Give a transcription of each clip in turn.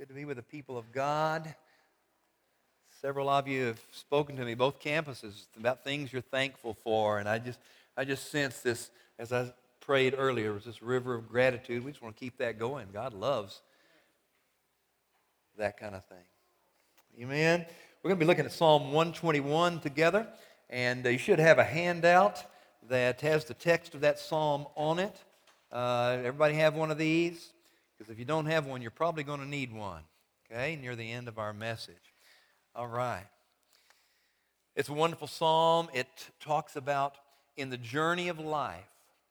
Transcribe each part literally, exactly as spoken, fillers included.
Good to be with the people of God. Several of you have spoken to me, both campuses, about things you're thankful for, and I just, I just sense this, as I prayed earlier, was this river of gratitude. We just want to keep that going. God loves that kind of thing. Amen. We're going to be looking at Psalm one twenty-one together, and uh, you should have a handout that has the text of that psalm on it. Uh, everybody have one of these? Because if you don't have one, you're probably going to need one, okay, near the end of our message. All right. It's a wonderful psalm. It talks about in the journey of life,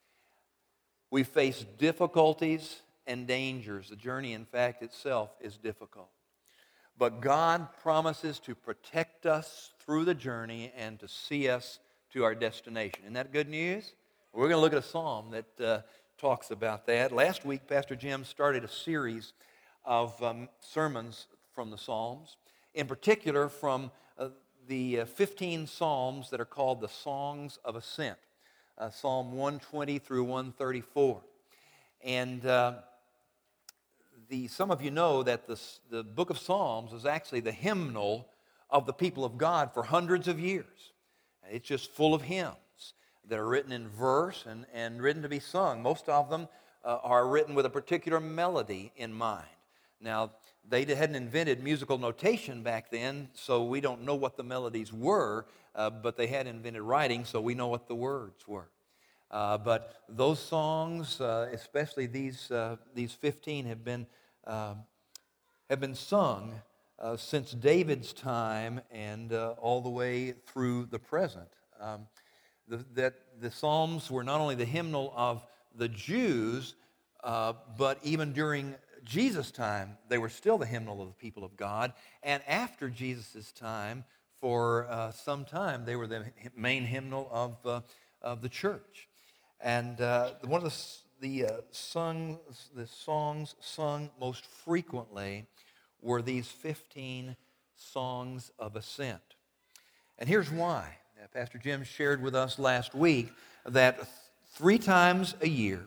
we face difficulties and dangers. The journey, in fact, itself is difficult. But God promises to protect us through the journey and to see us to our destination. Isn't that good news? We're going to look at a psalm that uh, talks about that. Last week, Pastor Jim started a series of um, sermons from the Psalms, in particular from uh, the uh, fifteen Psalms that are called the Songs of Ascent, uh, Psalm one twenty through one thirty-four. And uh, the, some of you know that the, the book of Psalms is actually the hymnal of the people of God for hundreds of years. It's just full of hymns that are written in verse and, and written to be sung. Most of them uh, are written with a particular melody in mind. Now, they hadn't invented musical notation back then, so we don't know what the melodies were, uh, but they had invented writing, so we know what the words were. Uh, but those songs, uh, especially these uh, these fifteen, have been uh, have been sung uh, since David's time and uh, all the way through the present. Um, the, that the Psalms were not only the hymnal of the Jews, uh, but even during Jesus' time, they were still the hymnal of the people of God. And after Jesus' time, for uh, some time, they were the main hymnal of uh, of the church. And uh, one of the the uh, sung the songs sung most frequently were these fifteen songs of ascent. And here's why. Now, Pastor Jim shared with us last week that th- three times a year,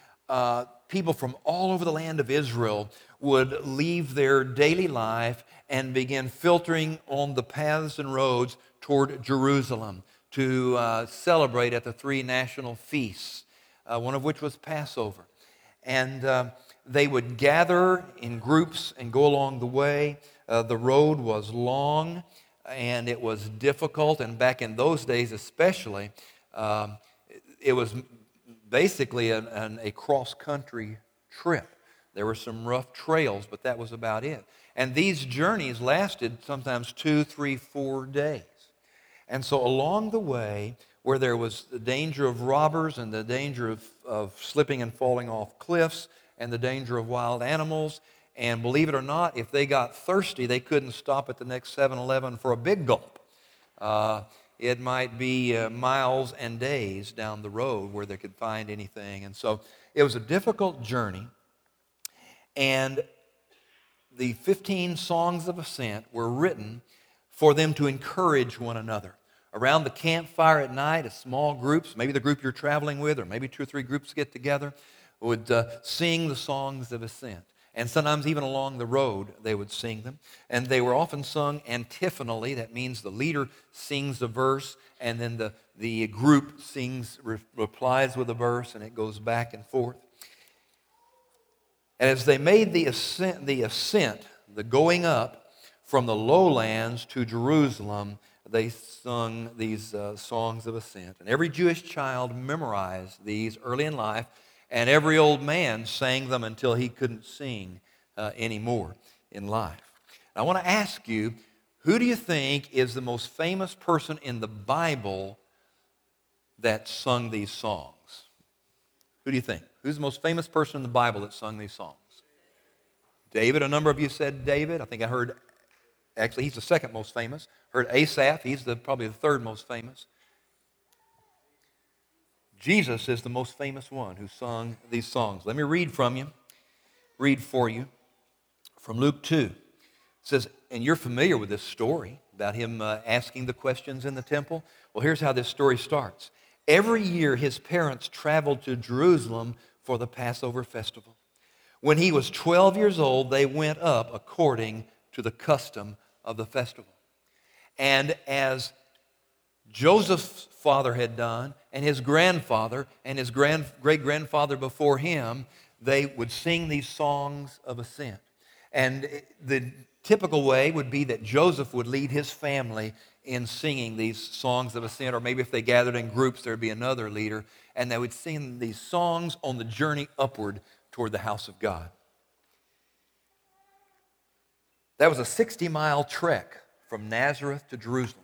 uh, people from all over the land of Israel would leave their daily life and begin filtering on the paths and roads toward Jerusalem to uh, celebrate at the three national feasts, uh, one of which was Passover. And uh, they would gather in groups and go along the way. Uh, the road was long and it was difficult, and back in those days especially, um, it was basically an, an, a cross-country trip. There were some rough trails, but that was about it. And these journeys lasted sometimes two, three, four days. And so along the way, where there was the danger of robbers and the danger of, of slipping and falling off cliffs and the danger of wild animals, and believe it or not, if they got thirsty, they couldn't stop at the next seven eleven for a big gulp. Uh, it might be uh, miles and days down the road where they could find anything. And so it was a difficult journey. And the fifteen songs of ascent were written for them to encourage one another. Around the campfire at night, as small groups, maybe the group you're traveling with, or maybe two or three groups get together, would uh, sing the songs of ascent. And sometimes even along the road, they would sing them. And they were often sung antiphonally. That means the leader sings the verse, and then the, the group sings, re- replies with a verse, and it goes back and forth. And as they made the ascent, the ascent, the going up from the lowlands to Jerusalem, they sung these uh, songs of ascent. And every Jewish child memorized these early in life, and every old man sang them until he couldn't sing uh, anymore in life. I want to ask you, who do you think is the most famous person in the Bible that sung these songs? Who do you think? Who's the most famous person in the Bible that sung these songs? David. A number of you said David. I think I heard, actually, he's the second most famous. Heard Asaph. He's the, probably the third most famous. Jesus is the most famous one who sung these songs. Let me read from you, read for you from Luke two. It says, and you're familiar with this story about him uh, asking the questions in the temple. Well, here's how this story starts. Every year his parents traveled to Jerusalem for the Passover festival. When he was twelve years old, they went up according to the custom of the festival. And as Joseph's father had done, and his grandfather, and his grand, great-grandfather before him, they would sing these songs of ascent. And the typical way would be that Joseph would lead his family in singing these songs of ascent, or maybe if they gathered in groups, there would be another leader, and they would sing these songs on the journey upward toward the house of God. That was a sixty-mile trek from Nazareth to Jerusalem.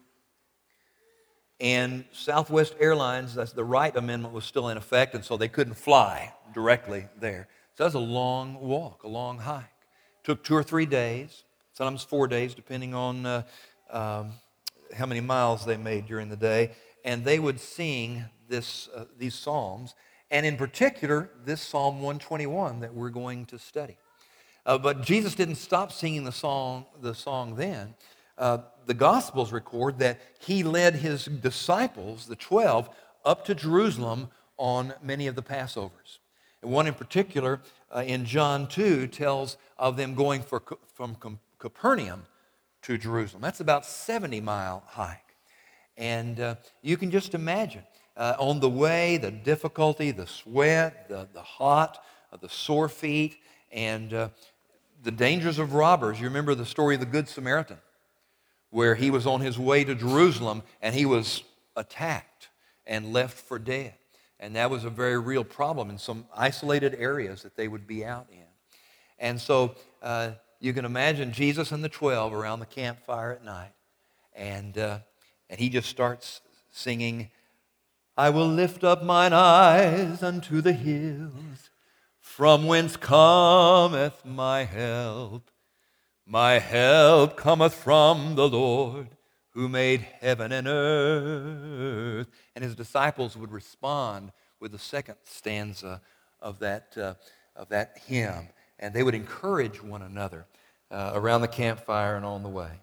And Southwest Airlines, that's the Wright Amendment, was still in effect, and so they couldn't fly directly there. So that was a long walk, a long hike. Took two or three days, sometimes four days, depending on uh, um, how many miles they made during the day. And they would sing this, uh, these psalms, and in particular, this Psalm one twenty-one that we're going to study. Uh, but Jesus didn't stop singing the song, the song then. Uh, the Gospels record that he led his disciples, the twelve, up to Jerusalem on many of the Passovers. And one in particular, uh, in John two, tells of them going for, from Capernaum to Jerusalem. That's about a seventy-mile hike. And uh, you can just imagine, uh, on the way, the difficulty, the sweat, the, the hot, uh, the sore feet, and uh, the dangers of robbers. You remember the story of the Good Samaritan, where he was on his way to Jerusalem and he was attacked and left for dead. And that was a very real problem in some isolated areas that they would be out in. And so uh, you can imagine Jesus and the twelve around the campfire at night. And, uh, and he just starts singing, I will lift up mine eyes unto the hills, from whence cometh my help. My help cometh from the Lord, who made heaven and earth. And his disciples would respond with the second stanza of that, uh, of that hymn. And they would encourage one another uh, around the campfire and on the way.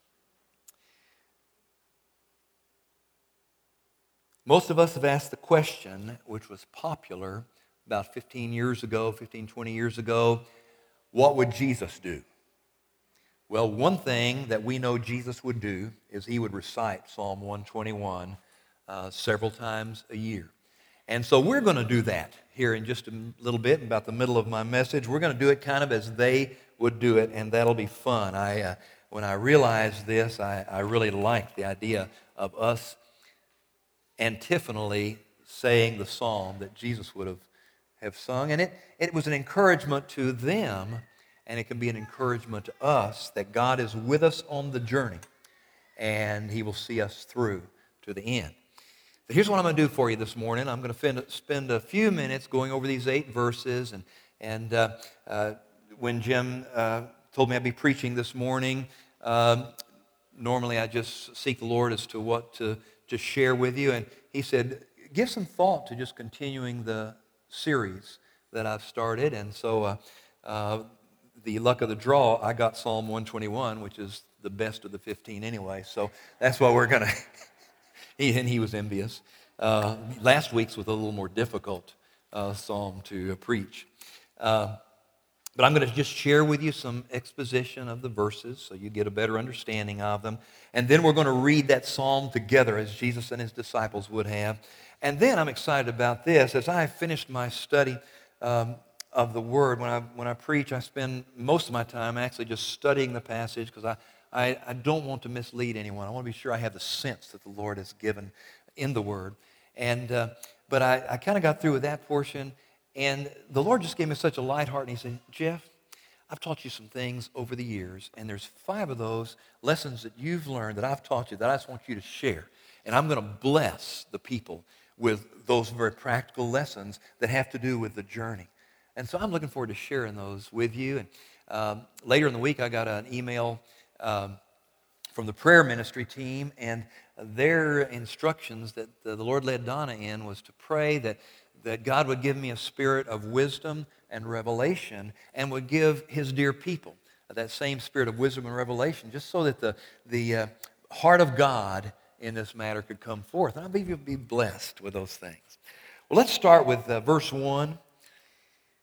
Most of us have asked the question, which was popular about fifteen years ago, fifteen, twenty years ago, what would Jesus do? Well, one thing that we know Jesus would do is he would recite Psalm one twenty-one uh, several times a year. And so we're going to do that here in just a little bit, about the middle of my message. We're going to do it kind of as they would do it, and that'll be fun. I, uh, when I realized this, I, I really liked the idea of us antiphonally saying the psalm that Jesus would have, have sung. And it, it was an encouragement to them, and it can be an encouragement to us that God is with us on the journey, and he will see us through to the end. So here's what I'm going to do for you this morning. I'm going to spend a few minutes going over these eight verses. And, and uh, uh, when Jim uh, told me I'd be preaching this morning, um, normally I just seek the Lord as to what to, to share with you. And he said, give some thought to just continuing the series that I've started. And so uh, uh, the luck of the draw, I got Psalm one twenty-one, which is the best of the fifteen anyway. So that's what we're going to... He, and he was envious. Uh, last week's was a little more difficult uh, psalm to uh, preach. Uh, but I'm going to just share with you some exposition of the verses so you get a better understanding of them. And then we're going to read that psalm together as Jesus and his disciples would have. And then I'm excited about this. As I finished my study um, of the Word, when I, when I preach, I spend most of my time actually just studying the passage because I I, I don't want to mislead anyone. I want to be sure I have the sense that the Lord has given in the Word. And uh, but I, I kind of got through with that portion, and the Lord just gave me such a light heart, and he said, Jeff, I've taught you some things over the years, and there's five of those lessons that you've learned that I've taught you that I just want you to share. And I'm going to bless the people with those very practical lessons that have to do with the journey. And so I'm looking forward to sharing those with you. And um, later in the week, I got an email Um, from the prayer ministry team, and their instructions that the Lord led Donna in was to pray that, that God would give me a spirit of wisdom and revelation and would give his dear people that same spirit of wisdom and revelation just so that the, the uh, heart of God in this matter could come forth. And I believe you'll be blessed with those things. Well, let's start with uh, verse one.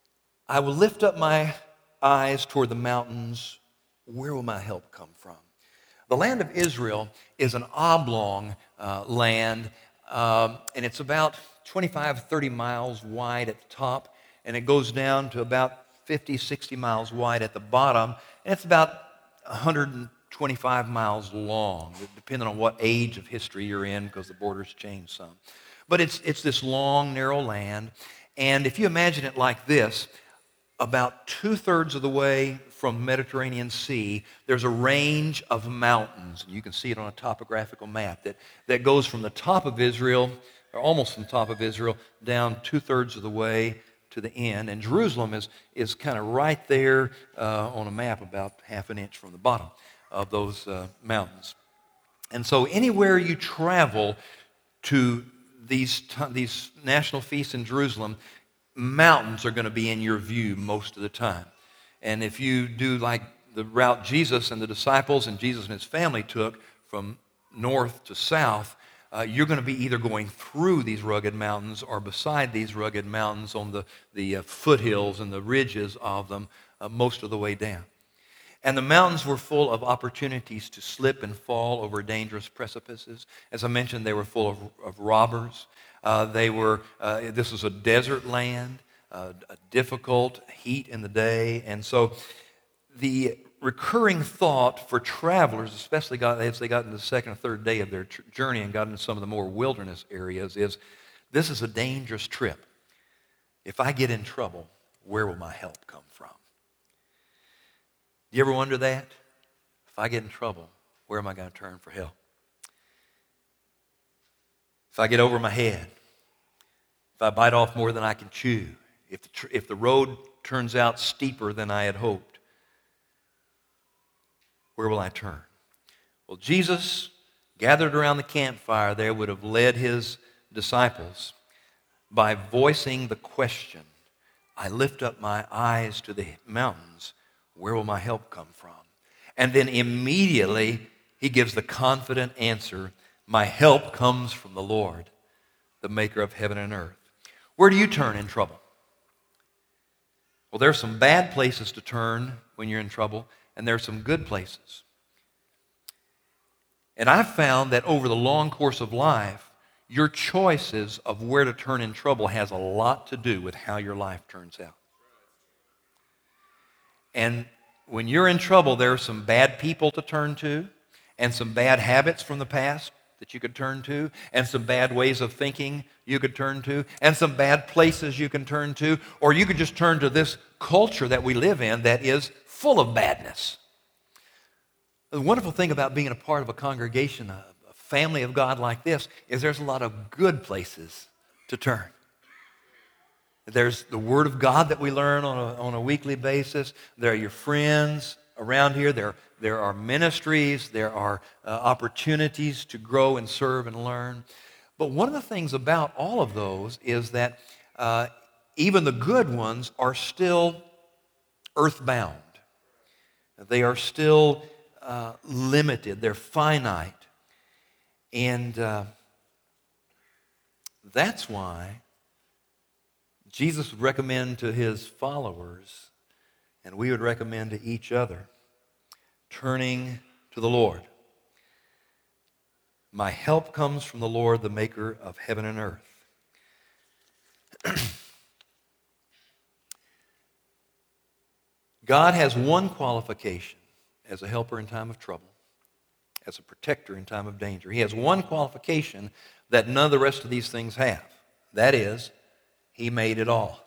I will lift up my eyes toward the mountains. Where will my help come from? The land of Israel is an oblong uh, land, um, and it's about twenty-five, thirty miles wide at the top, and it goes down to about fifty, sixty miles wide at the bottom, and it's about one hundred twenty-five miles long, depending on what age of history you're in, because the borders change some. But it's, it's this long, narrow land, and if you imagine it like this, about two-thirds of the way from the Mediterranean Sea, there's a range of mountains. You can see it on a topographical map that, that goes from the top of Israel, or almost from the top of Israel, down two-thirds of the way to the end. And Jerusalem is, is kind of right there uh, on a map, about half an inch from the bottom of those uh, mountains. And so anywhere you travel to these, these national feasts in Jerusalem, mountains are going to be in your view most of the time. And if you do like the route Jesus and the disciples and Jesus and his family took from north to south, uh, you're going to be either going through these rugged mountains or beside these rugged mountains on the, the uh, foothills and the ridges of them uh, most of the way down. And the mountains were full of opportunities to slip and fall over dangerous precipices. As I mentioned, they were full of, of robbers. Uh, they were, uh, this was a desert land, uh, a difficult heat in the day. And so the recurring thought for travelers, especially got, as they got into the second or third day of their tr- journey and got into some of the more wilderness areas, is this is a dangerous trip. If I get in trouble, where will my help come from? Do you ever wonder that? If I get in trouble, where am I going to turn for help? If I get over my head, if I bite off more than I can chew, if the, tr- if the road turns out steeper than I had hoped, where will I turn? Well, Jesus, gathered around the campfire there, would have led his disciples by voicing the question, I lift up my eyes to the mountains, where will my help come from? And then immediately he gives the confident answer, my help comes from the Lord, the maker of heaven and earth. Where do you turn in trouble? Well, there are some bad places to turn when you're in trouble, and there are some good places. And I've found that over the long course of life, your choices of where to turn in trouble has a lot to do with how your life turns out. And when you're in trouble, there are some bad people to turn to, and some bad habits from the past that you could turn to, and some bad ways of thinking you could turn to, and some bad places you can turn to, or you could just turn to this culture that we live in that is full of badness. The wonderful thing about being a part of a congregation, a, a family of God like this, is there's a lot of good places to turn. There's the Word of God that we learn on a, on a weekly basis. There are your friends around here. There, there are ministries. There are uh, opportunities to grow and serve and learn. But one of the things about all of those is that uh, even the good ones are still earthbound. They are still uh, limited. They're finite. And uh, that's why Jesus would recommend to his followers, and we would recommend to each other, turning to the Lord. My help comes from the Lord, the maker of heaven and earth. God has one qualification as a helper in time of trouble, as a protector in time of danger. He has one qualification that none of the rest of these things have. That is, he made it all.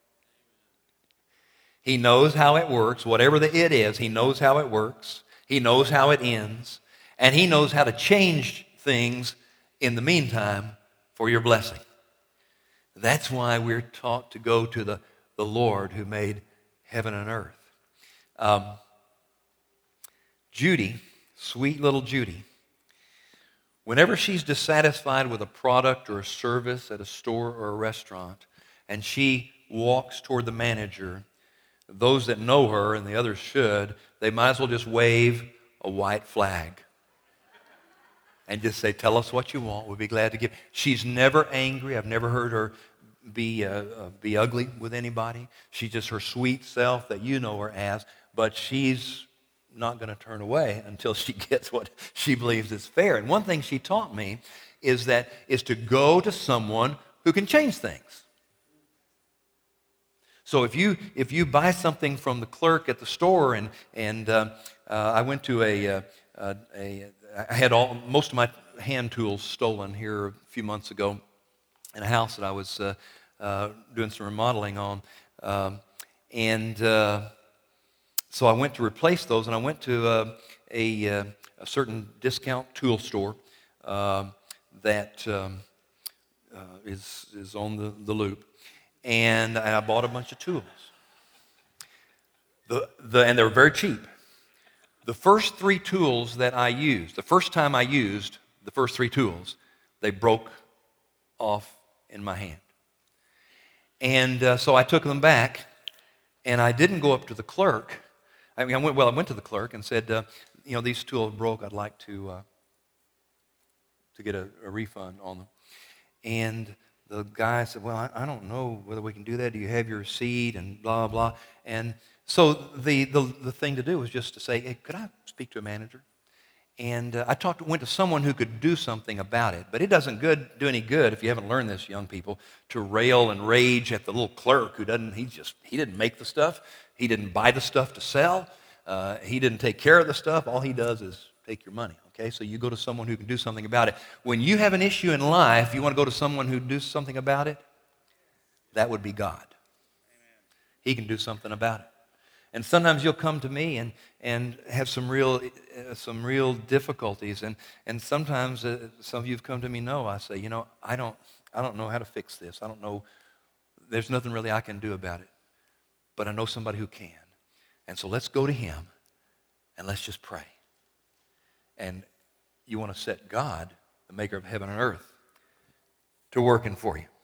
He knows how it works. Whatever the it is, he knows how it works. He knows how it ends. And he knows how to change things in the meantime for your blessing. That's why we're taught to go to the, the Lord who made heaven and earth. Um, Judy, sweet little Judy, whenever she's dissatisfied with a product or a service at a store or a restaurant, and she walks toward the manager, those that know her, and the others should, they might as well just wave a white flag and just say, tell us what you want. We'll be glad to give. She's never angry. I've never heard her be uh, uh, be ugly with anybody. She's just her sweet self that you know her as, but she's not going to turn away until she gets what she believes is fair. And one thing she taught me is that is to go to someone who can change things. So if you if you buy something from the clerk at the store, and and uh, uh, I went to a, uh, uh, a I had all most of my hand tools stolen here a few months ago in a house that I was uh, uh, doing some remodeling on, um, and uh, so I went to replace those, and I went to uh, a, uh, a certain discount tool store uh, that um, uh, is is on the, the loop, and I bought a bunch of tools. The the and they were very cheap. The first three tools that I used, the first time I used the first three tools, they broke off in my hand. And uh, so I took them back, and I didn't go up to the clerk. I mean, I went, well, I went to the clerk and said, uh, you know, these tools broke. I'd like to uh, to get a, a refund on them. And the guy said, well, I, I don't know whether we can do that. Do you have your receipt? And blah, blah. And so the, the, the thing to do was just to say, hey, could I speak to a manager? And uh, I talked, went to someone who could do something about it. But it doesn't good, do any good, if you haven't learned this, young people, to rail and rage at the little clerk who doesn't, he just, he didn't make the stuff. He didn't buy the stuff to sell. Uh, he didn't take care of the stuff. All he does is take your money, okay? So you go to someone who can do something about it. When you have an issue in life, you want to go to someone who do something about it? That would be God. He can do something about it. And sometimes you'll come to me and, and have some real uh, some real difficulties, and and sometimes uh, some of you have come to me. No, I say, you know, I don't I don't know how to fix this. I don't know. There's nothing really I can do about it, but I know somebody who can. And so let's go to him, and let's just pray. And you want to set God, the maker of heaven and earth, to working for you.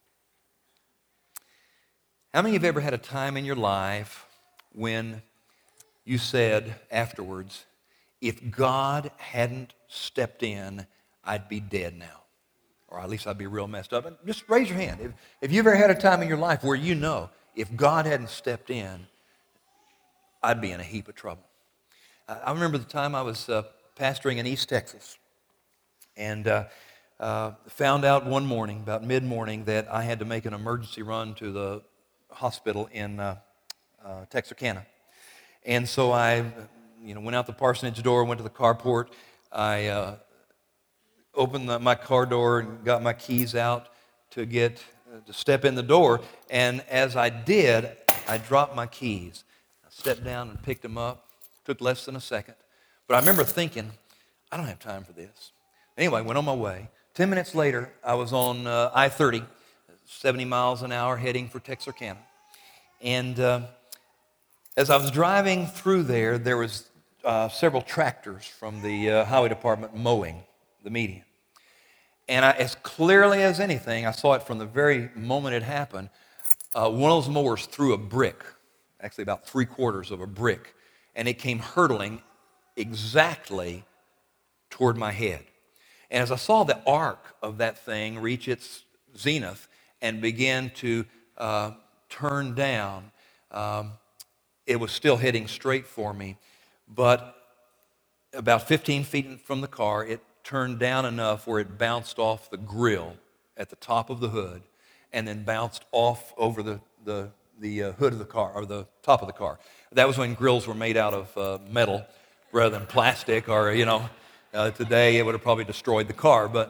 How many of you have ever had a time in your life when you said afterwards, if God hadn't stepped in, I'd be dead now? Or at least I'd be real messed up. And just raise your hand. If, if you've ever had a time in your life where you know, if God hadn't stepped in, I'd be in a heap of trouble. I, I remember the time I was uh, pastoring in East Texas, and uh, uh, found out one morning, about mid-morning, that I had to make an emergency run to the hospital in uh, Uh, Texarkana. And so I, you know, went out the parsonage door, went to the carport. I uh, opened the, my car door and got my keys out to get uh, to step in the door. And as I did, I dropped my keys. I stepped down and picked them up. Took less than a second. But I remember thinking, I don't have time for this. Anyway, I went on my way. Ten minutes later, I was on uh, I thirty, seventy miles an hour, heading for Texarkana. And uh, as I was driving through there, there was uh, several tractors from the uh, highway department mowing the median. And I, as clearly as anything, I saw it from the very moment it happened. Uh, one of those mowers threw a brick, actually about three quarters of a brick, and it came hurtling exactly toward my head. And as I saw the arc of that thing reach its zenith and begin to uh, turn down, um, it was still heading straight for me, but about fifteen feet from the car, it turned down enough where it bounced off the grill at the top of the hood, and then bounced off over the the, the uh, hood of the car, or the top of the car. That was when grills were made out of uh, metal rather than plastic, or, you know, uh, today it would have probably destroyed the car, but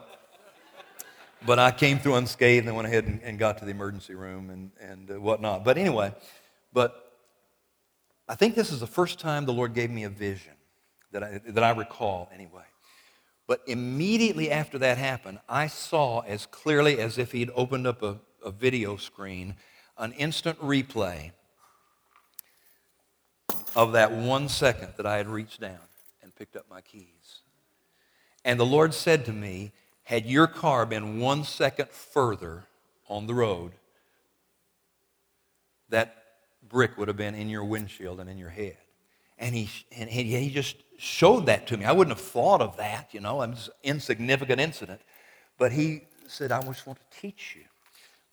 but I came through unscathed and went ahead and, and got to the emergency room and, and uh, whatnot. But anyway, but I think this is the first time the Lord gave me a vision that I, that I recall anyway. But immediately after that happened, I saw as clearly as if he'd opened up a, a video screen, an instant replay of that one second that I had reached down and picked up my keys. And the Lord said to me, had your car been one second further on the road, that brick would have been in your windshield and in your head. And he and he, he just showed that to me. I wouldn't have thought of that, you know. It was an insignificant incident. But he said, I just want to teach you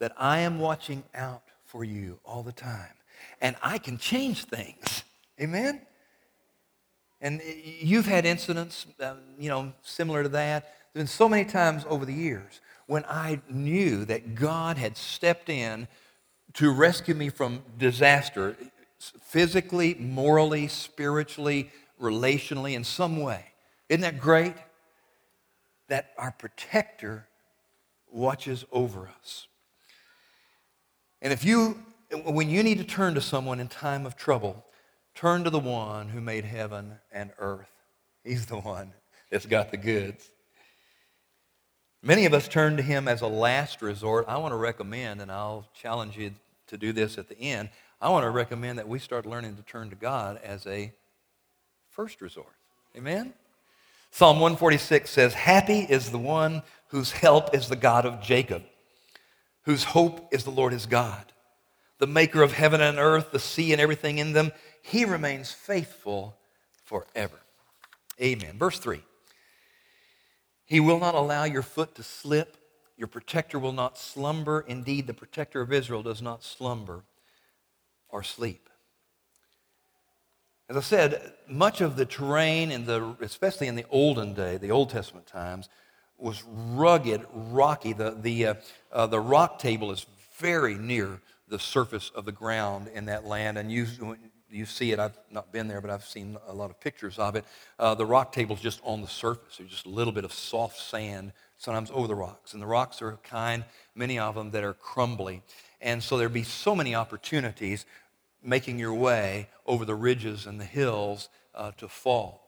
that I am watching out for you all the time. And I can change things. Amen? And you've had incidents, uh, you know, similar to that. There have been so many times over the years when I knew that God had stepped in to rescue me from disaster, physically, morally, spiritually, relationally, in some way. Isn't that great? That our protector watches over us. And if you, when you need to turn to someone in time of trouble, turn to the one who made heaven and earth. He's the one that's got the goods. Many of us turn to him as a last resort. I want to recommend, and I'll challenge you to do this at the end, I want to recommend that we start learning to turn to God as a first resort. Amen? Psalm one forty-six says, "Happy is the one whose help is the God of Jacob, whose hope is the Lord his God, the maker of heaven and earth, the sea and everything in them. He remains faithful forever." Amen. Verse three. "He will not allow your foot to slip. Your protector will not slumber. Indeed, the protector of Israel does not slumber or sleep." As I said, much of the terrain, in the, especially in the olden day, the Old Testament times, was rugged, rocky. The, the, uh, uh, the rock table is very near the surface of the ground in that land. And you, you see it. I've not been there, but I've seen a lot of pictures of it. Uh, the rock table is just on the surface. There's just a little bit of soft sand, sometimes over the rocks. And the rocks are kind, many of them, that are crumbly. And so there'd be so many opportunities making your way over the ridges and the hills uh, to fall.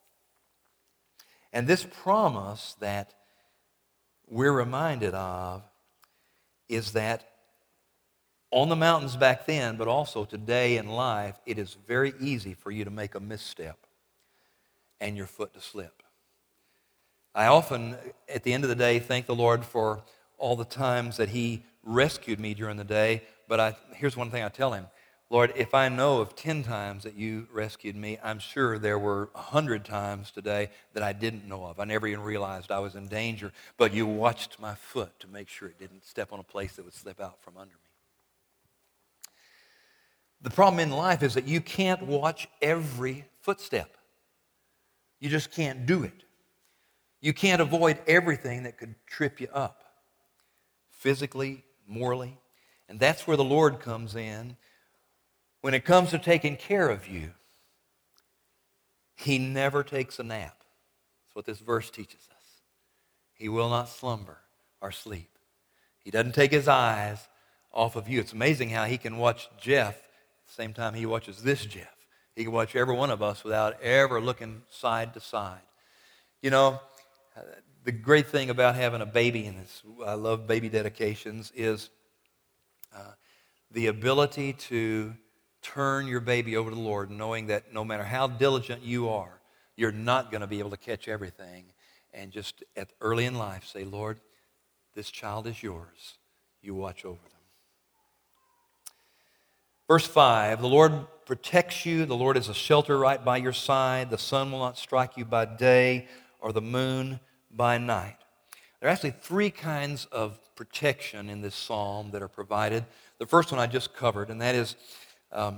And this promise that we're reminded of is that on the mountains back then, but also today in life, it is very easy for you to make a misstep and your foot to slip. I often, at the end of the day, thank the Lord for all the times that he rescued me during the day, but I, here's one thing I tell him: Lord, if I know of ten times that you rescued me, I'm sure there were a hundred times today that I didn't know of. I never even realized I was in danger, but you watched my foot to make sure it didn't step on a place that would slip out from under me. The problem in life is that you can't watch every footstep. You just can't do it. You can't avoid everything that could trip you up, physically, morally. And that's where the Lord comes in. When it comes to taking care of you, he never takes a nap. That's what this verse teaches us. He will not slumber or sleep. He doesn't take his eyes off of you. It's amazing how he can watch Jeff at the same time he watches this Jeff. He can watch every one of us without ever looking side to side. You know, the great thing about having a baby, and this, I love baby dedications, is uh, the ability to turn your baby over to the Lord, knowing that no matter how diligent you are, you're not going to be able to catch everything. And just at early in life, say, Lord, this child is yours. You watch over them. Verse five, the Lord protects you. The Lord is a shelter right by your side. The sun will not strike you by day, or the moon by night. There are actually three kinds of protection in this psalm that are provided. The first one I just covered, and that is Um,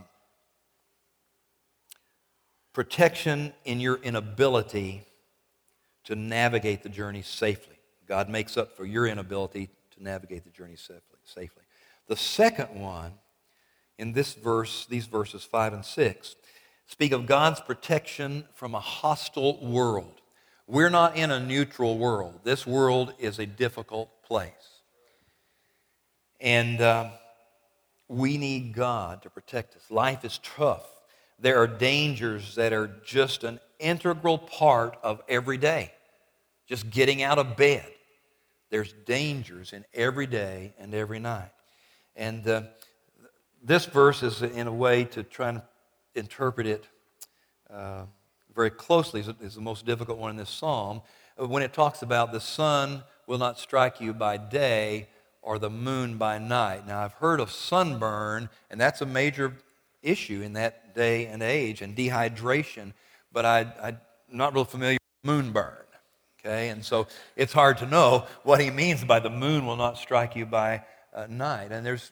protection in your inability to navigate the journey safely. God makes up for your inability to navigate the journey safely. safely. The second one, in this verse, these verses five and six, speak of God's protection from a hostile world. We're not in a neutral world. This world is a difficult place. And Uh, we need God to protect us. Life is tough. There are dangers that are just an integral part of every day. Just getting out of bed. There's dangers in every day and every night. And uh, this verse is, in a way, to try and interpret it uh, very closely, is, is the most difficult one in this psalm. When it talks about the sun will not strike you by day, or the moon by night. Now, I've heard of sunburn, and that's a major issue in that day and age, and dehydration, but I, I'm not real familiar with moonburn, okay? And so it's hard to know what he means by the moon will not strike you by uh, night. And there's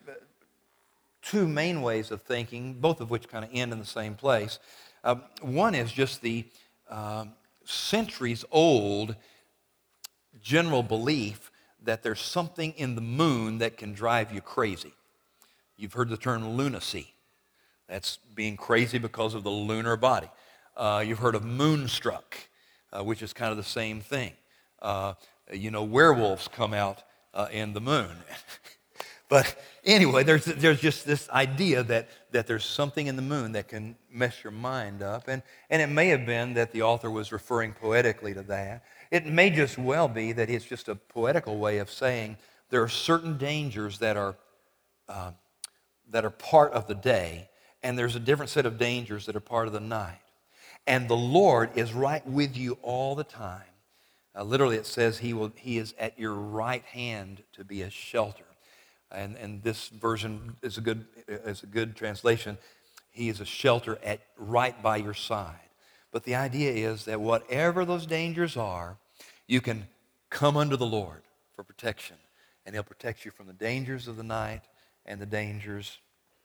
two main ways of thinking, both of which kind of end in the same place. Uh, one is just the uh, centuries-old general belief that there's something in the moon that can drive you crazy. You've heard the term lunacy. That's being crazy because of the lunar body. Uh, you've heard of moonstruck, uh, which is kind of the same thing. Uh, you know, werewolves come out uh, in the moon. But anyway, there's there's just this idea that, that there's something in the moon that can mess your mind up. And, and it may have been that the author was referring poetically to that. It may just well be that it's just a poetical way of saying there are certain dangers that are, uh, that are part of the day, and there's a different set of dangers that are part of the night. And the Lord is right with you all the time. Uh, literally, it says he will he is at your right hand to be a shelter. And, and this version is a good is a good translation. He is a shelter at right by your side. But the idea is that whatever those dangers are, you can come unto the Lord for protection. And he'll protect you from the dangers of the night and the dangers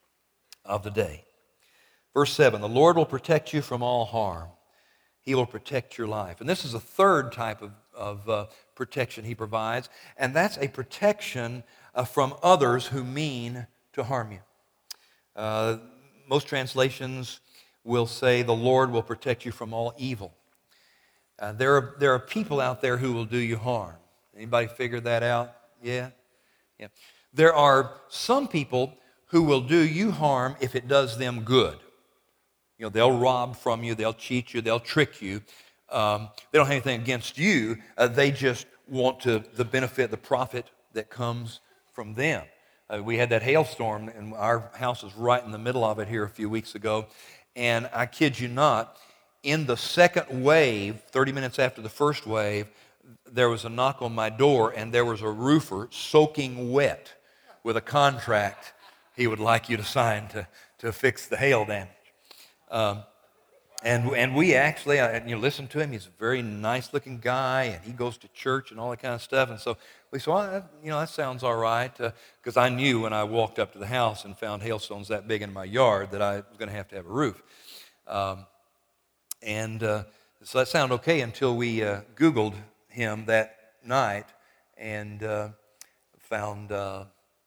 of the day. Verse seven, the Lord will protect you from all harm. He will protect your life. And this is a third type of, of uh, protection he provides, and that's a protection uh, from others who mean to harm you. Uh, most translations will say the Lord will protect you from all evil. Uh, there are, there are people out there who will do you harm. Anybody figure that out? Yeah? Yeah. There are some people who will do you harm if it does them good. You know, they'll rob from you, they'll cheat you, they'll trick you. Um, they don't have anything against you. Uh, they just want to the benefit, the profit that comes from them. Uh, we had that hailstorm, and our house was right in the middle of it here a few weeks ago. And I kid you not, in the second wave, thirty minutes after the first wave, there was a knock on my door, and there was a roofer soaking wet with a contract he would like you to sign to, to fix the hail damage. Um, and and we actually, uh, you know, listen to him. He's a very nice-looking guy, and he goes to church and all that kind of stuff. And so we said, well, you know, that sounds all right, because uh, I knew when I walked up to the house and found hailstones that big in my yard that I was going to have to have a roof. Um, and uh, so that sounded okay until we uh, Googled him that night and uh, found uh,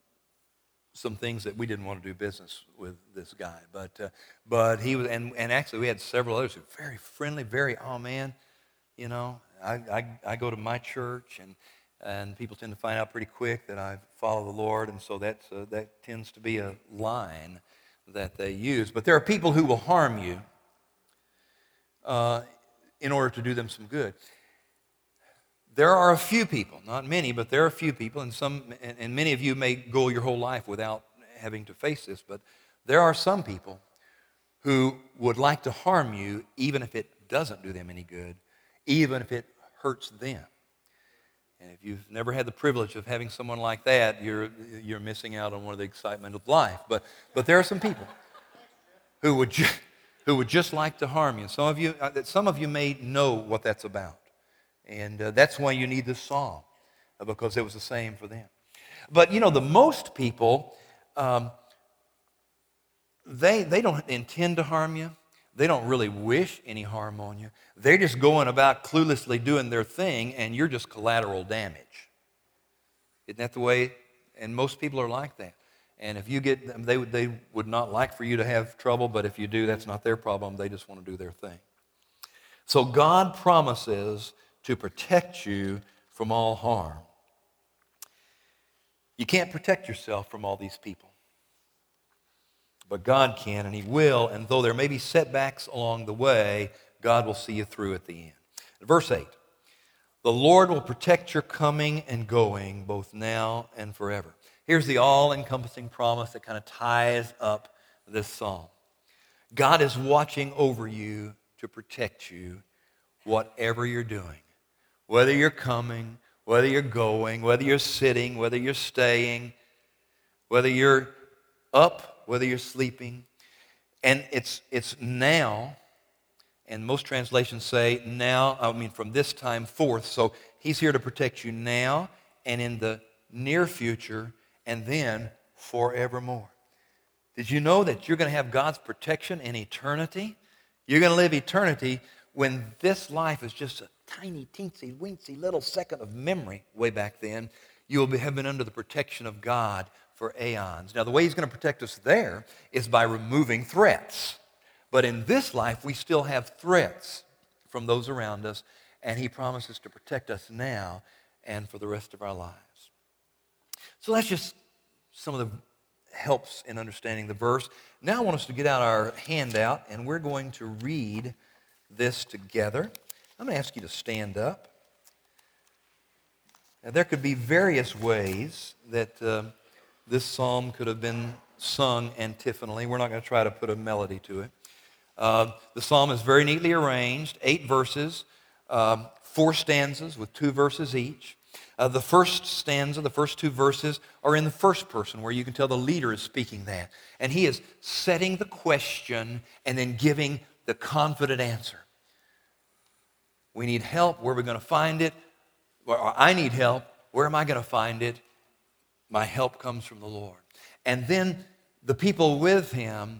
some things that we didn't want to do business with this guy. But uh, but he was, and, and actually we had several others who were very friendly, very, oh man, you know, I, I, I go to my church, and and people tend to find out pretty quick that I follow the Lord, and so that's, uh, that tends to be a line that they use. But there are people who will harm you uh, in order to do them some good. There are a few people, not many, but there are a few people, and some, and, and many of you may go your whole life without having to face this, but there are some people who would like to harm you even if it doesn't do them any good, even if it hurts them. And if you've never had the privilege of having someone like that, you're you're missing out on one of the excitement of life. But but there are some people who would ju- who would just like to harm you. Some of you, uh, some of you may know what that's about. And uh, that's why you need this psalm, uh, because it was the same for them. But, you know, the most people, um, they, they don't intend to harm you. They don't really wish any harm on you. They're just going about cluelessly doing their thing, and you're just collateral damage. Isn't that the way? And most people are like that. And if you get, they would, they would not like for you to have trouble, but if you do, that's not their problem. They just want to do their thing. So God promises to protect you from all harm. You can't protect yourself from all these people. But God can, and He will, and though there may be setbacks along the way, God will see you through at the end. Verse eight, the Lord will protect your coming and going, both now and forever. Here's the all-encompassing promise that kind of ties up this psalm. God is watching over you to protect you, whatever you're doing. Whether you're coming, whether you're going, whether you're sitting, whether you're staying, whether you're up, whether you're sleeping. And it's it's now, and most translations say now, I mean from this time forth. So He's here to protect you now and in the near future and then forevermore. Did you know that you're going to have God's protection in eternity? You're going to live eternity when this life is just a tiny, teensy, weensy little second of memory way back then. You will be, have been under the protection of God for aeons. Now, the way he's going to protect us there is by removing threats. But in this life, we still have threats from those around us, and he promises to protect us now and for the rest of our lives. So that's just some of the helps in understanding the verse. Now I want us to get out our handout, and we're going to read this together. I'm going to ask you to stand up. Now, there could be various ways that uh, this psalm could have been sung antiphonally. We're not going to try to put a melody to it. Uh, the psalm is very neatly arranged, eight verses, um, four stanzas with two verses each. Uh, the first stanza, the first two verses, are in the first person, where you can tell the leader is speaking that. And he is setting the question and then giving the confident answer. We need help. Where are we going to find it? Or I need help. Where am I going to find it? My help comes from the Lord. And then the people with him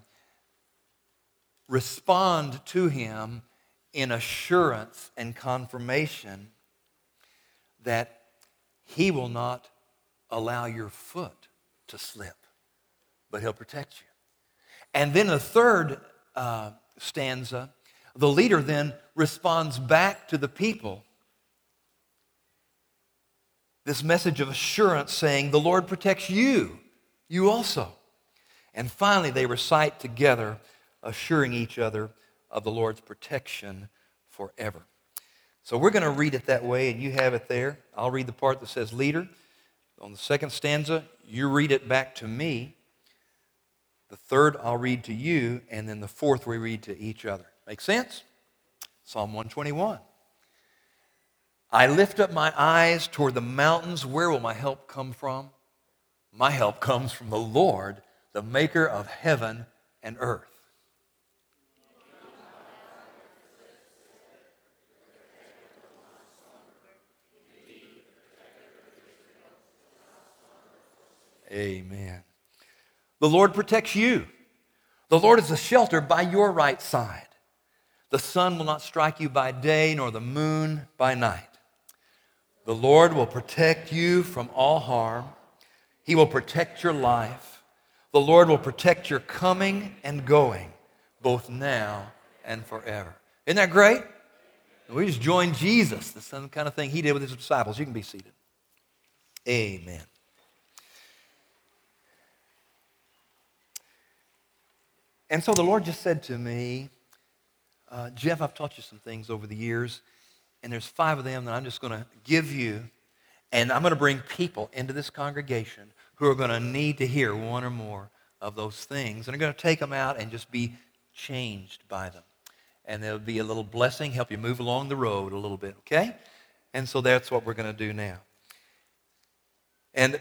respond to him in assurance and confirmation that he will not allow your foot to slip, but he'll protect you. And then the third uh, stanza, the leader then responds back to the people this message of assurance, saying, the Lord protects you, you also. And finally, they recite together, assuring each other of the Lord's protection forever. So we're going to read it that way, and you have it there. I'll read the part that says leader. On the second stanza, you read it back to me. The third, I'll read to you, and then the fourth, we read to each other. Make sense? Psalm one twenty-one. I lift up my eyes toward the mountains. Where will my help come from? My help comes from the Lord, the maker of heaven and earth. Amen. The Lord protects you. The Lord is a shelter by your right side. The sun will not strike you by day, nor the moon by night. The Lord will protect you from all harm. He will protect your life. The Lord will protect your coming and going, both now and forever. Isn't that great? We just joined Jesus, the same kind of thing he did with his disciples. You can be seated. Amen. And so the Lord just said to me, uh, Jeff, I've taught you some things over the years, and there's five of them that I'm just going to give you, and I'm going to bring people into this congregation who are going to need to hear one or more of those things, and are going to take them out and just be changed by them. And there'll be a little blessing, help you move along the road a little bit, okay? And so that's what we're going to do now. And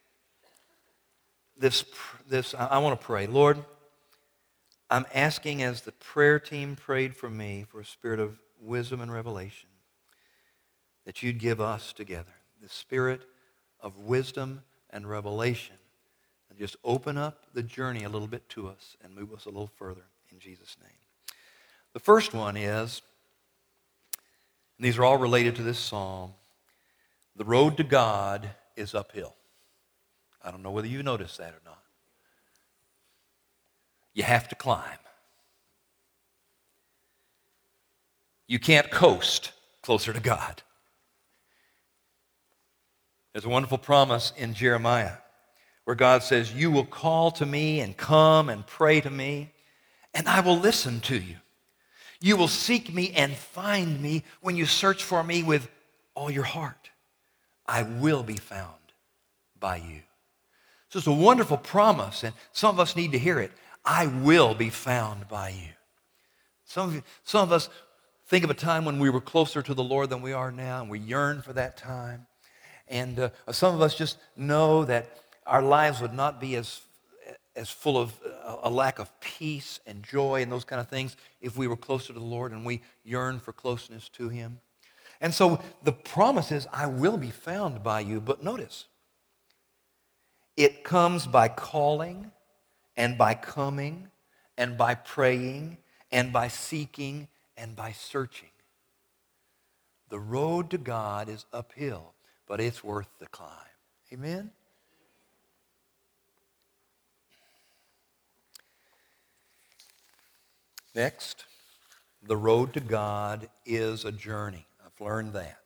this, this I, I want to pray. Lord, I'm asking, as the prayer team prayed for me, for a spirit of wisdom and revelation, that you'd give us together the spirit of wisdom and revelation, and just open up the journey a little bit to us and move us a little further in Jesus' name. The first one is, and these are all related to this psalm, the road to God is uphill. I don't know whether you noticed that or not. You have to climb. You can't coast closer to God. There's a wonderful promise in Jeremiah where God says, you will call to me and come and pray to me, and I will listen to you. You will seek me and find me when you search for me with all your heart. I will be found by you. So it's a wonderful promise, and some of us need to hear it. I will be found by you. Some of, you, some of us think of a time when we were closer to the Lord than we are now, and we yearn for that time. And uh, some of us just know that our lives would not be as, as full of uh, a lack of peace and joy and those kind of things if we were closer to the Lord and we yearn for closeness to him. And so the promise is, I will be found by you. But notice, It comes by calling and by coming and by praying and by seeking and by searching. The road to God is uphill, but it's worth the climb. Amen? Next, the road to God is a journey. I've learned that.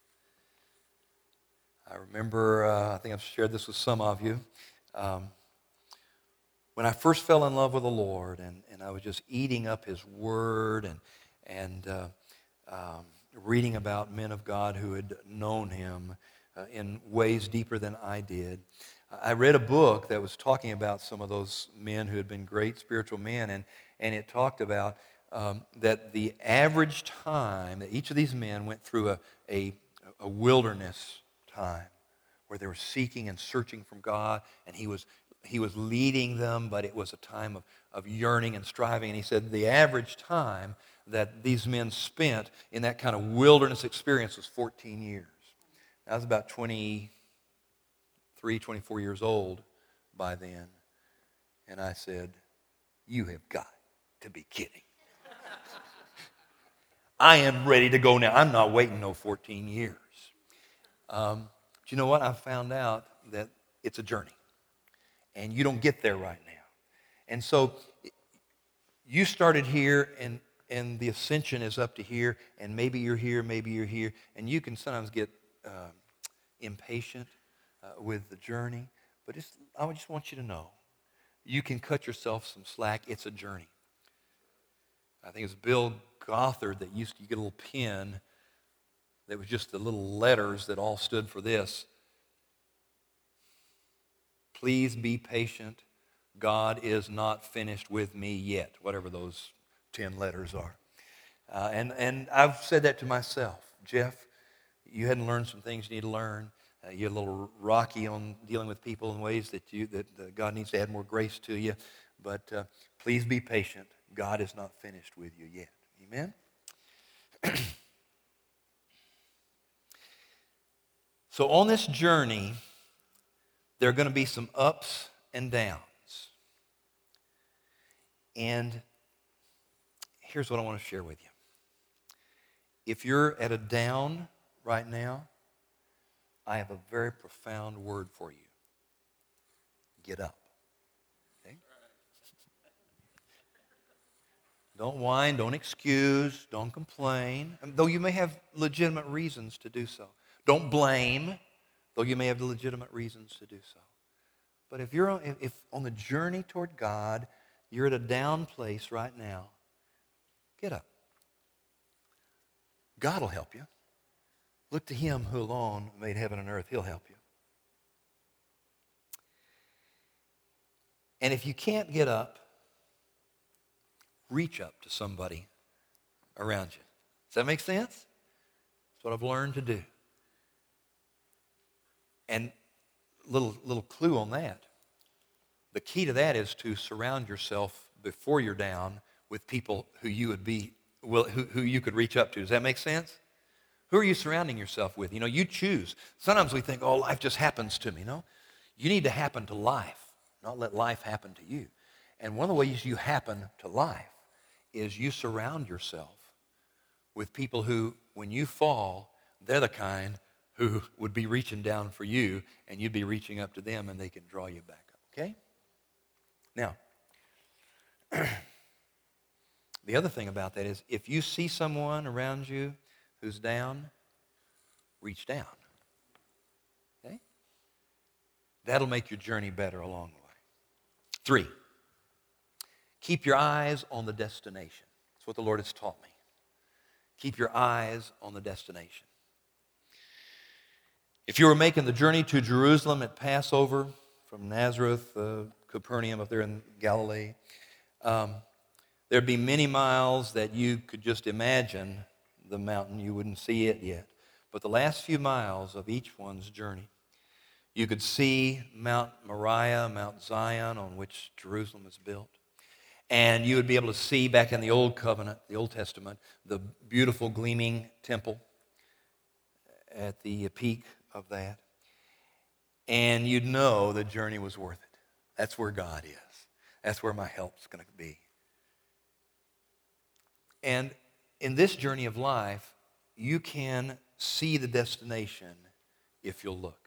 I remember, uh, I think I've shared this with some of you. Um, when I first fell in love with the Lord, and, and I was just eating up His Word and, and uh, um, reading about men of God who had known Him uh, in ways deeper than I did, I read a book that was talking about some of those men who had been great spiritual men, and, and it talked about um, that the average time that each of these men went through a, a, a wilderness time where they were seeking and searching from God, and he was he was leading them, but it was a time of, of yearning and striving. And he said the average time that these men spent in that kind of wilderness experience was fourteen years. I was about twenty-three, twenty-four years old by then, and I said, "You have got to be kidding. I am ready to go now. I'm not waiting no fourteen years." Um, but you know what? I found out that it's a journey, and you don't get there right now. And so you started here, and, and the ascension is up to here, and maybe you're here, maybe you're here, and you can sometimes get uh, impatient uh, with the journey. But it's, I just want you to know, you can cut yourself some slack. It's a journey. I think it's Bill Gothard that used to get a little pen that was just the little letters that all stood for this. Please be patient. God is not finished with me yet, whatever those ten letters are. Uh, and, and I've said that to myself. Jeff, you hadn't learned some things you need to learn. Uh, you're a little rocky on dealing with people in ways that, you, that uh, God needs to add more grace to you. But uh, please be patient. God is not finished with you yet. Amen? So on this journey, there are going to be some ups and downs. And here's what I want to share with you. If you're at a down right now, I have a very profound word for you. Get up. Okay? Don't whine, don't excuse, don't complain, though you may have legitimate reasons to do so. Don't blame, though you may have legitimate reasons to do so. But if you're on, if on the journey toward God, you're at a down place right now, get up. God will help you. Look to Him who alone made heaven and earth. He'll help you. And if you can't get up, reach up to somebody around you. Does that make sense? That's what I've learned to do. And little little clue on that. The key to that is to surround yourself before you're down with people who you would be well, who, who you could reach up to. Does that make sense? Who are you surrounding yourself with? You know, you choose. Sometimes we think, oh, life just happens to me. No, you need to happen to life, not let life happen to you. And one of the ways you happen to life is you surround yourself with people who, when you fall, they're the kind who would be reaching down for you, and you'd be reaching up to them, and they can draw you back up, okay? Now, the other thing about that is if you see someone around you who's down, reach down, okay? That'll make your journey better along the way. Three, keep your eyes on the destination. That's what the Lord has taught me. Keep your eyes on the destination. If you were making the journey to Jerusalem at Passover from Nazareth, uh, Capernaum up there in Galilee, um, there'd be many miles that you could just imagine the mountain. You wouldn't see it yet. But the last few miles of each one's journey, you could see Mount Moriah, Mount Zion, on which Jerusalem is built. And you would be able to see back in the Old Covenant, the Old Testament, the beautiful gleaming temple at the peak of that. and you'd know the journey was worth it. That's where God is. That's where my help's going to be. And in this journey of life, you can see the destination if you'll look.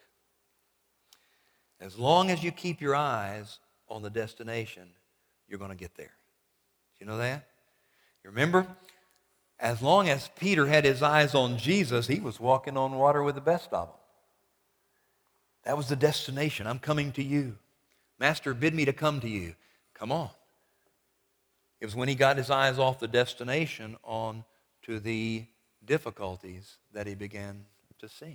As long as you keep your eyes on the destination, you're going to get there. Do you know that? You remember? As long as Peter had his eyes on Jesus, he was walking on water with the best of them. That was the destination. I'm coming to you. Master, bid me to come to you. Come on. It was when he got his eyes off the destination on to the difficulties that he began to sink.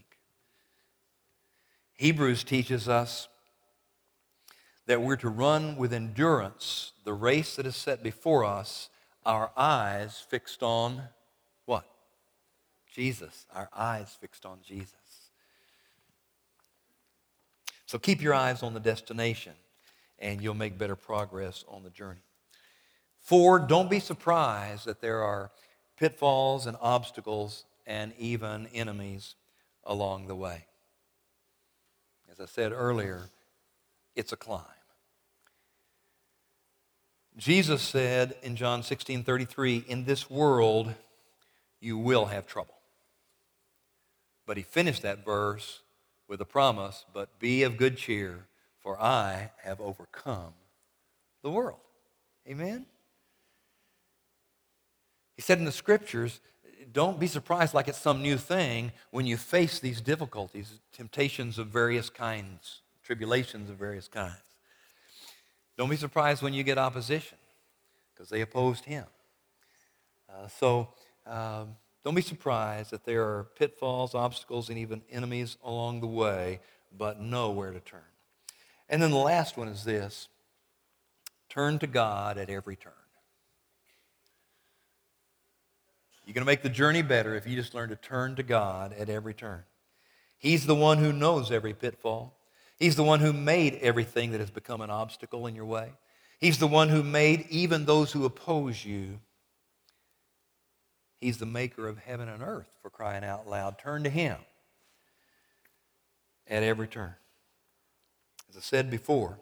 Hebrews teaches us that we're to run with endurance the race that is set before us, our eyes fixed on what? Jesus. Our eyes fixed on Jesus. So keep your eyes on the destination, and you'll make better progress on the journey. Four, don't be surprised that there are pitfalls and obstacles and even enemies along the way. As I said earlier, it's a climb. Jesus said in John sixteen thirty-three, in this world you will have trouble. But he finished that verse with a promise, but be of good cheer, for I have overcome the world. Amen? He said in the Scriptures, don't be surprised like it's some new thing when you face these difficulties, temptations of various kinds, tribulations of various kinds. Don't be surprised when you get opposition, because they opposed him. Uh, so um, don't be surprised that there are pitfalls, obstacles, and even enemies along the way, but know where to turn. And then the last one is this: turn to God at every turn. You're going to make the journey better if you just learn to turn to God at every turn. He's the one who knows every pitfall. He's the one who made everything that has become an obstacle in your way. He's the one who made even those who oppose you. He's the maker of heaven and earth, for crying out loud. Turn to him at every turn. As I said before,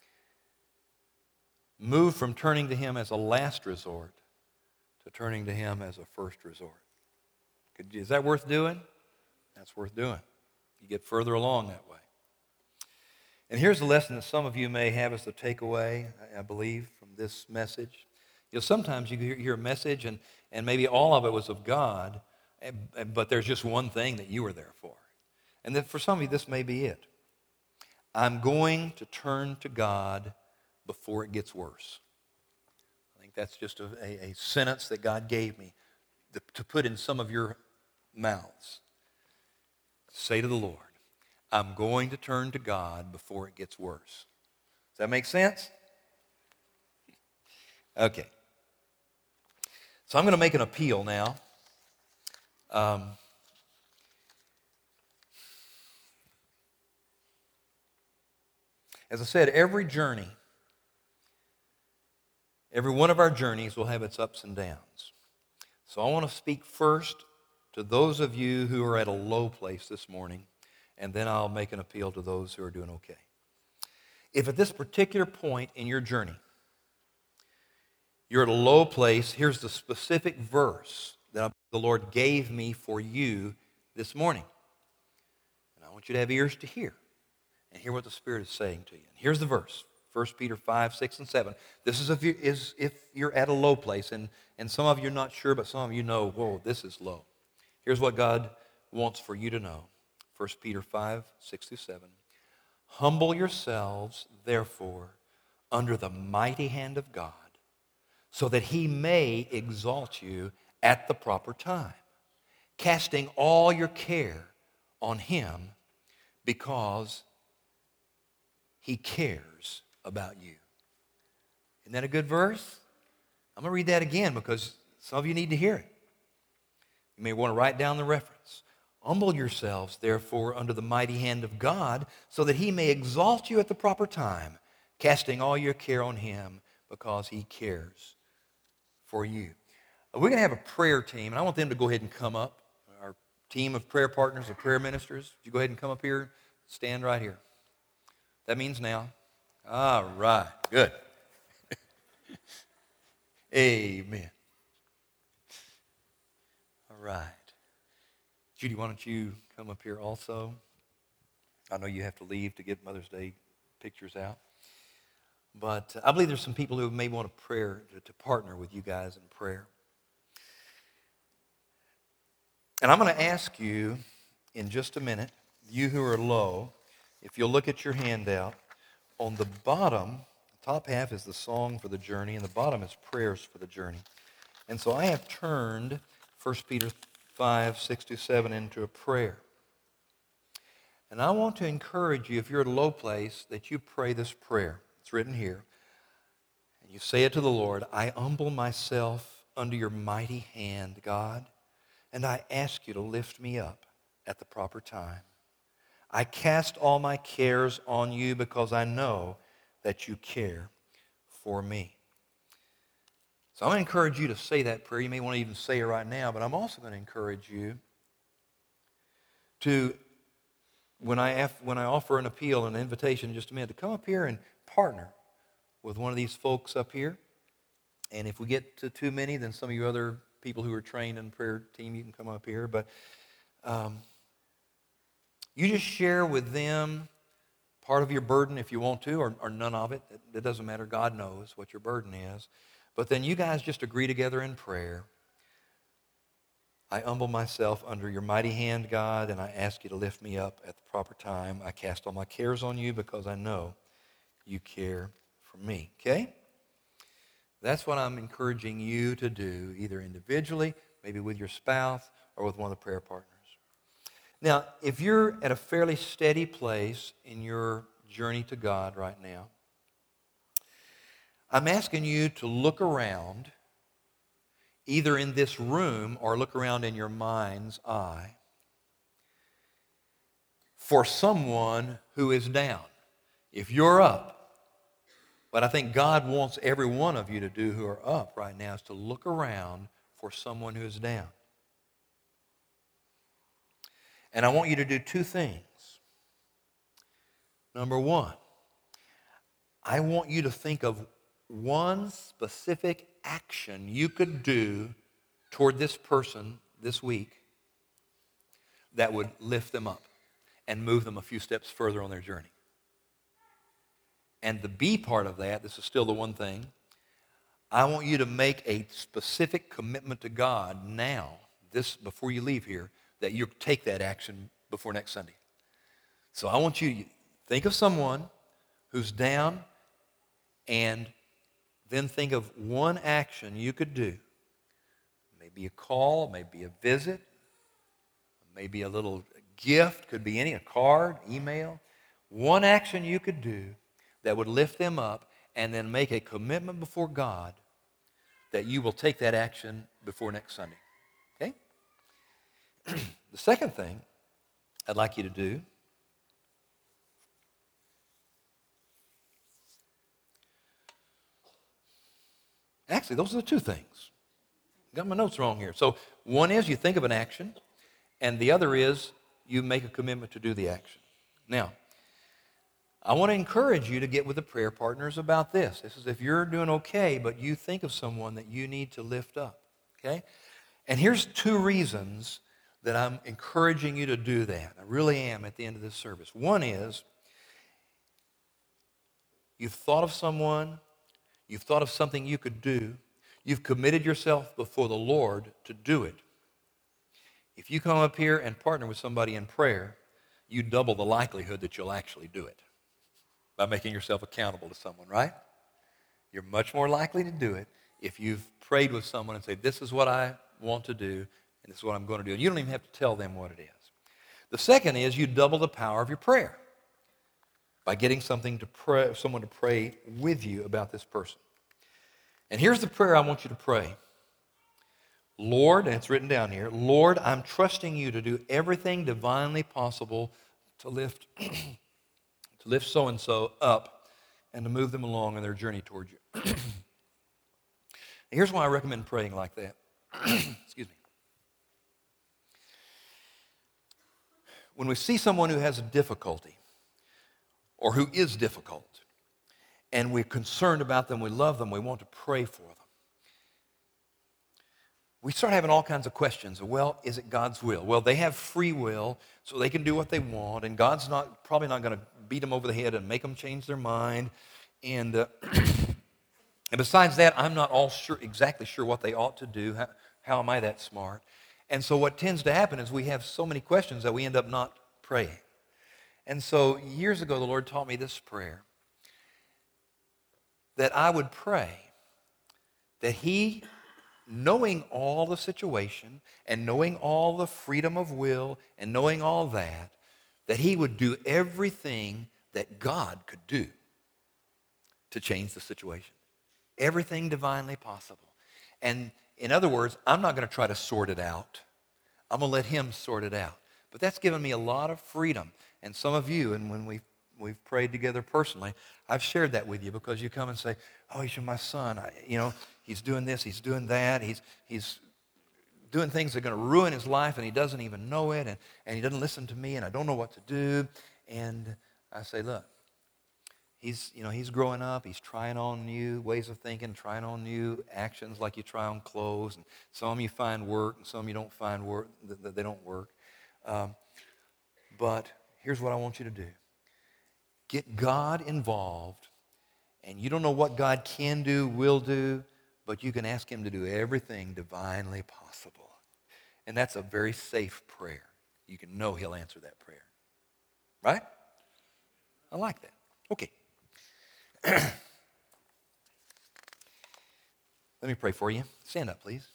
move from turning to him as a last resort to turning to him as a first resort. Could, is that worth doing? That's worth doing. You get further along that way. And here's the lesson that some of you may have as a takeaway, I believe, from this message. You know, sometimes you hear a message and, and maybe all of it was of God, but there's just one thing that you were there for. And that for some of you, this may be it. I'm going to turn to God before it gets worse. I think that's just a, a, a sentence that God gave me to put in some of your mouths. Say to the Lord, I'm going to turn to God before it gets worse. Does that make sense? Okay. So I'm going to make an appeal now. Um, as I said, every journey, every one of our journeys will have its ups and downs. So I want to speak first to those of you who are at a low place this morning, and then I'll make an appeal to those who are doing okay. If at this particular point in your journey, you're at a low place, here's the specific verse that the Lord gave me for you this morning. And I want you to have ears to hear and hear what the Spirit is saying to you. And here's the verse, First Peter five, six, and seven. This is if, you, is if you're at a low place, and, and some of you are not sure, but some of you know, whoa, this is low. Here's what God wants for you to know. First Peter five, six through seven. Humble yourselves, therefore, under the mighty hand of God, so that he may exalt you at the proper time, casting all your care on him because he cares about you. Isn't that a good verse? I'm going to read that again because some of you need to hear it. You may want to write down the reference. Humble yourselves, therefore, under the mighty hand of God, so that he may exalt you at the proper time, casting all your care on him because he cares for you. We're going to have a prayer team, and I want them to go ahead and come up. Our team of prayer partners, of prayer ministers, would you go ahead and come up here, stand right here. That means now. All right, good. Amen. All right. Judy, why don't you come up here also? I know you have to leave to get Mother's Day pictures out. But I believe there's some people who may want a prayer to, to partner with you guys in prayer. And I'm going to ask you in just a minute, you who are low, if you'll look at your handout, on the bottom, the top half is the song for the journey, and the bottom is prayers for the journey. And so I have turned First Peter five, six to seven into a prayer. And I want to encourage you, if you're at a low place, that you pray this prayer. It's written here. And you say it to the Lord, I humble myself under your mighty hand, God, and I ask you to lift me up at the proper time. I cast all my cares on you because I know that you care for me. So I'm going to encourage you to say that prayer. You may want to even say it right now, but I'm also going to encourage you to, when I, when I offer an appeal, an invitation in just a minute, to come up here and partner with one of these folks up here. And if we get to too many, then some of you other people who are trained in the prayer team, you can come up here. But um, you just share with them part of your burden if you want to, or, or none of it. It, it doesn't matter. God knows what your burden is. But then you guys just agree together in prayer. I humble myself under your mighty hand, God, and I ask you to lift me up at the proper time. I cast all my cares on you because I know you care for me. Okay? That's what I'm encouraging you to do, either individually, maybe with your spouse, or with one of the prayer partners. Now, if you're at a fairly steady place in your journey to God right now, I'm asking you to look around, either in this room or look around in your mind's eye, for someone who is down. If you're up, what I think God wants every one of you to do who are up right now is to look around for someone who is down. And I want you to do two things. Number one, I want you to think of one specific action you could do toward this person this week that would lift them up and move them a few steps further on their journey. And the B part of that, this is still the one thing, I want you to make a specific commitment to God now, this before you leave here, that you take that action before next Sunday. So I want you to think of someone who's down, and then think of one action you could do. Maybe a call, maybe a visit, maybe a little gift, could be any, a card, email. One action you could do that would lift them up, and then make a commitment before God that you will take that action before next Sunday. Okay? The second thing I'd like you to do actually, those are the two things. Got my notes wrong here. So one is you think of an action, and the other is you make a commitment to do the action. Now, I want to encourage you to get with the prayer partners about this. This is if you're doing okay, but you think of someone that you need to lift up, okay? And here's two reasons that I'm encouraging you to do that. I really am at the end of this service. One is you've thought of someone, you've thought of something you could do, you've committed yourself before the Lord to do it. If you come up here and partner with somebody in prayer, you double the likelihood that you'll actually do it by making yourself accountable to someone, right? You're much more likely to do it if you've prayed with someone and say, this is what I want to do, and this is what I'm going to do. And you don't even have to tell them what it is. The second is you double the power of your prayer by getting something to pray, someone to pray with you about this person. And here's the prayer I want you to pray. Lord, and it's written down here, Lord, I'm trusting you to do everything divinely possible to lift to lift so-and-so up and to move them along on their journey toward you. Here's why I recommend praying like that. Excuse me. When we see someone who has a difficulty or who is difficult, and we're concerned about them, we love them, we want to pray for them, we start having all kinds of questions. Well, is it God's will? Well, they have free will, so they can do what they want, and God's not probably not going to beat them over the head and make them change their mind. And, uh, and besides that, I'm not all sure, exactly sure what they ought to do. How, how am I that smart? And so what tends to happen is we have so many questions that we end up not praying. And so years ago, the Lord taught me this prayer, that I would pray that He, knowing all the situation and knowing all the freedom of will and knowing all that, that He would do everything that God could do to change the situation. Everything divinely possible. And in other words, I'm not going to try to sort it out. I'm going to let Him sort it out. But that's given me a lot of freedom. And some of you, and when we've, we've prayed together personally, I've shared that with you because you come and say, oh, he's my son. I, you know, he's doing this, he's doing that. He's, he's doing things that are going to ruin his life, and he doesn't even know it, and, and he doesn't listen to me, and I don't know what to do. And I say, look, he's, you know, he's growing up. He's trying on new ways of thinking, trying on new actions like you try on clothes. And some of them you find work, and some of them you don't find work, that they don't work. Um, but here's what I want you to do. Get God involved, and you don't know what God can do, will do, but you can ask Him to do everything divinely possible. And that's a very safe prayer. You can know He'll answer that prayer. Right? I like that. Okay. Let me pray for you. Stand up, please.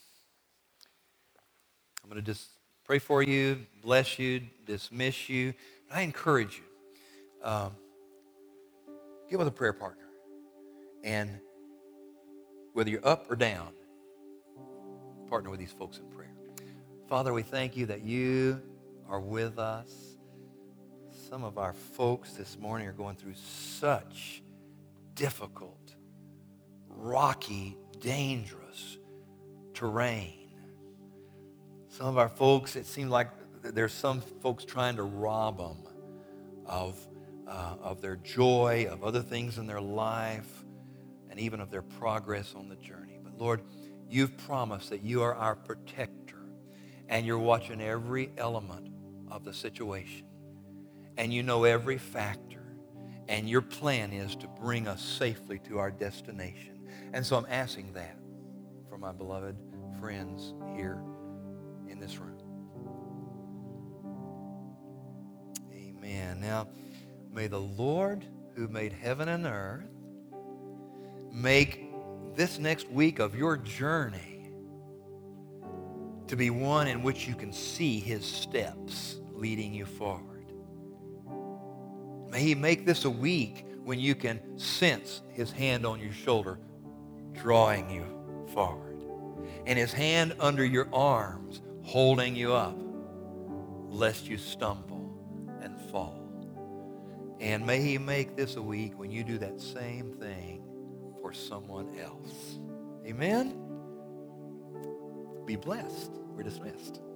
I'm going to just pray for you, bless you, dismiss you. I encourage you. Um, get with a prayer partner. And whether you're up or down, partner with these folks in prayer. Father, we thank you that you are with us. Some of our folks this morning are going through such difficult, rocky, dangerous terrain. Some of our folks, it seems like there's some folks trying to rob them of, uh, of their joy, of other things in their life, and even of their progress on the journey. But Lord, you've promised that you are our protector, and you're watching every element of the situation, and you know every factor, and your plan is to bring us safely to our destination. And so I'm asking that for my beloved friends here in this room. Amen. Now, may the Lord, who made heaven and earth, make this next week of your journey to be one in which you can see His steps leading you forward. May He make this a week when you can sense His hand on your shoulder drawing you forward, and His hand under your arms holding you up lest you stumble and fall. And may He make this a week when you do that same thing for someone else. Amen? Be blessed. We're dismissed.